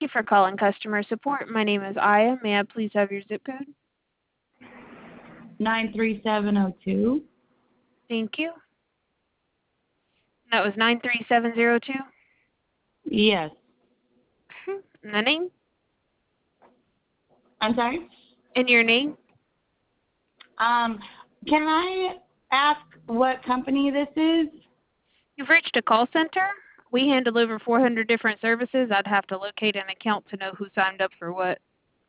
for calling customer support. My name is Aya. May I please have your zip code? 93702. Thank you. That was 93702. Yes. And the name? I'm sorry? And your name? Can I ask what company this is? You've reached a call center. We handle over 400 different services. I'd have to locate an account to know who signed up for what.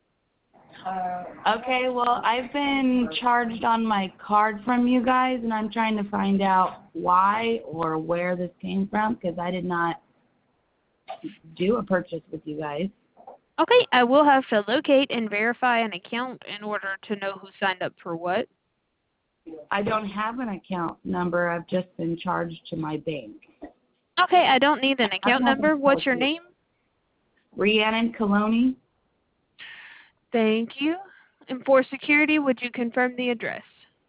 Okay, well, I've been charged on my card from you guys, and I'm trying to find out why or where this came from, because I did not do a purchase with you guys. Okay, I will have to locate and verify an account in order to know who signed up for what. I don't have an account number. I've just been charged to my bank. Okay, I don't need an account number. What's your name? Rhiannon Coloni. Thank you. And for security, would you confirm the address?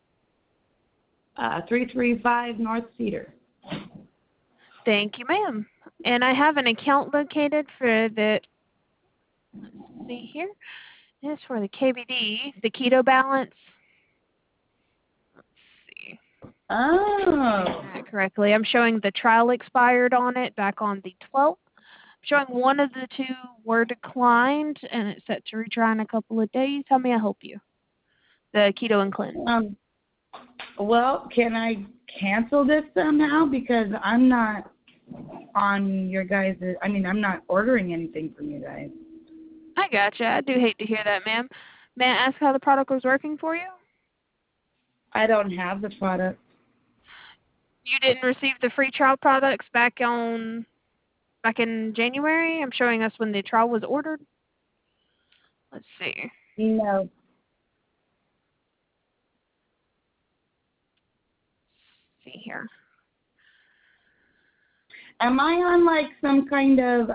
335 North Cedar. Thank you, ma'am. And I have an account located for the, let's see here. It's for the KBD, the Keto Balance. Let's see. Oh. That correctly. I'm showing the trial expired on it back on the 12th. Showing one of the two were declined, and it's set to retry in a couple of days. How may I help you? The Keto and Cleanse. Well, can I cancel this somehow? Because I'm not on your guys', I'm not ordering anything from you guys. I gotcha. I do hate to hear that, ma'am. May I ask how the product was working for you? I don't have the product. You didn't receive the free trial products back in January? I'm showing us when the trial was ordered. Let's see. No. See here. Am I on like some kind of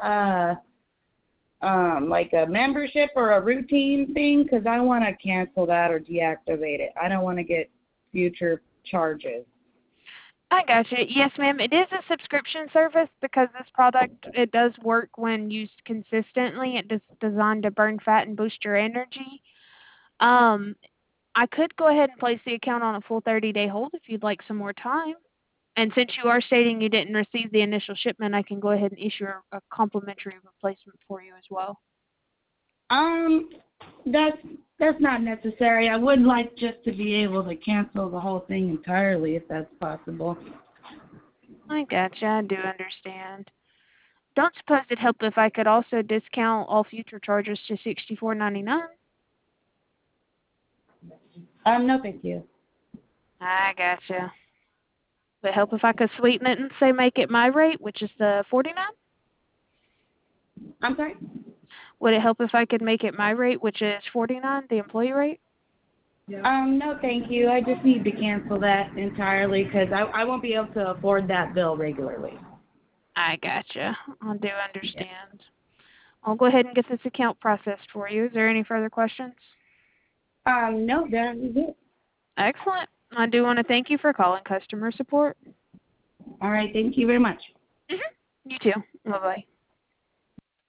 like a membership or a routine thing? Because I want to cancel that or deactivate it. I don't want to get future charges. I gotcha. Yes, ma'am. It is a subscription service because this product, it does work when used consistently. It is designed to burn fat and boost your energy. I could go ahead and place the account on a full 30-day hold if you'd like some more time. And since you are stating you didn't receive the initial shipment, I can go ahead and issue a complimentary replacement for you as well. That's not necessary. I would like just to be able to cancel the whole thing entirely if that's possible. I gotcha. I do understand. Don't suppose it'd help if I could also discount all future charges to $64.99? No, thank you. I gotcha. Would it help if I could sweeten it and say make it my rate, which is the $49? I'm sorry? Would it help if I could make it my rate, which is $49, the employee rate? No, thank you. I just need to cancel that entirely because I won't be able to afford that bill regularly. I gotcha. I do understand. I'll go ahead and get this account processed for you. Is there any further questions? No, that is it. Excellent. I do want to thank you for calling customer support. All right, thank you very much. You too. Bye-bye.